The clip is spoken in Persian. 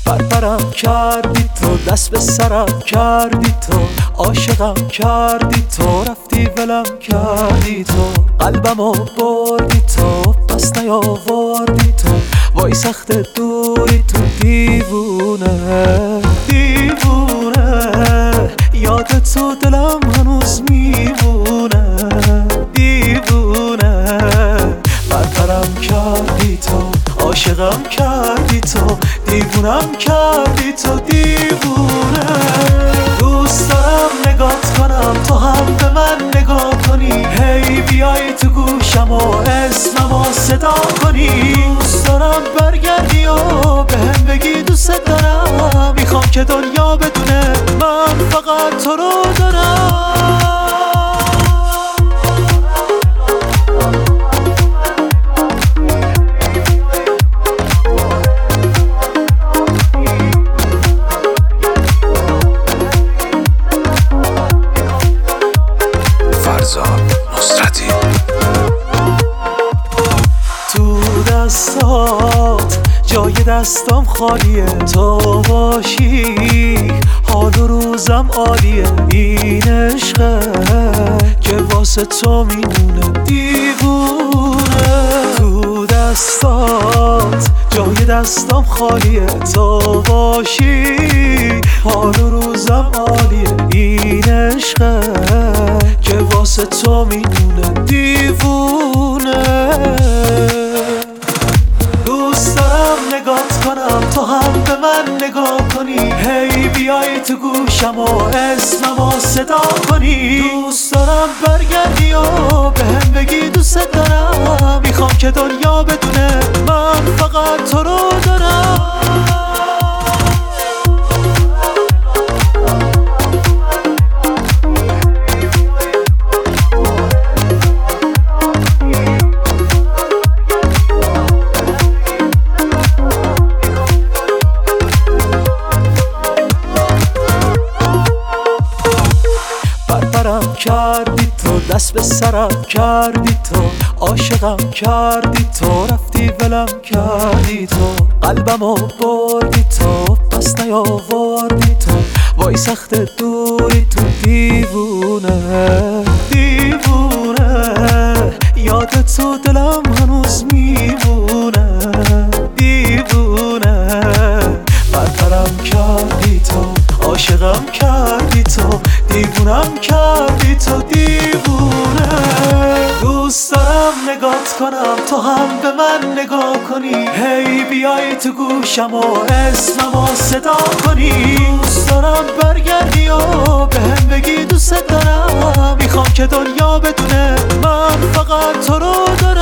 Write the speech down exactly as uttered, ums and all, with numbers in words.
پرپرم کردی تو، دست به سرم کردی تو، عاشقم کردی تو، رفتی ولم کردی تو، قلبمو بردی تو، پس نیاوردی تو، وای سخت دوری تو، دیوونه دیوونه، یاد تو دلم هنوز میمونه، دیوونه، پرپرم کردی تو، عاشقم کردی تو، دیوونم کردی تو، دیوونه. دوست دارم نگات کنم تو هم به من نگاه کنی، هی بیای تو گوشم و اسممو صدا کنی. دوست دارم برگردی و بهم بگی دوست دارم، میخوام که دنیا بدونه من فقط تو رو دارم. تو دستات جای دستم خالیه، تو باشی حال و روزم عالیه، این عشقه که واسه تو میمونه، دیوونه. تو دستات جای دستم خالیه، تو باشی حال و روزم عالیه، این عشقه که واسه تو میمونه، دیوونه. دوست دارم نگات کنم تو هم به من نگاه کنی، هی بیای تو گوشم و اسممو صدا کنی. دوست دارم برگردی و بهم بگی دوست دارم، میخوام که دنیا بدونه من فقط تو رو دارم. پرپرم کردی تو، دست به سرم کردی تو، عاشقم کردی تو، رفتی ولم کردی تو، قلبمو بردی تو، پس نیاوردی تو، وای سخت دوری تو، دیوونه دیوونه، یاد تو دلم هنوز میمونه، دیوونه. پرپرم کردی تو، عاشقم کردی تو، دیوونم کردی تو، دیوونه. دوست دارم نگات کنم تو هم به من نگاه کنی، هی بیای تو گوشم و اسممو صدا کنی. دوست دارم برگردی و بهم بگی دوست دارم، میخوام که دنیا بدونه من فقط تو رو دارم.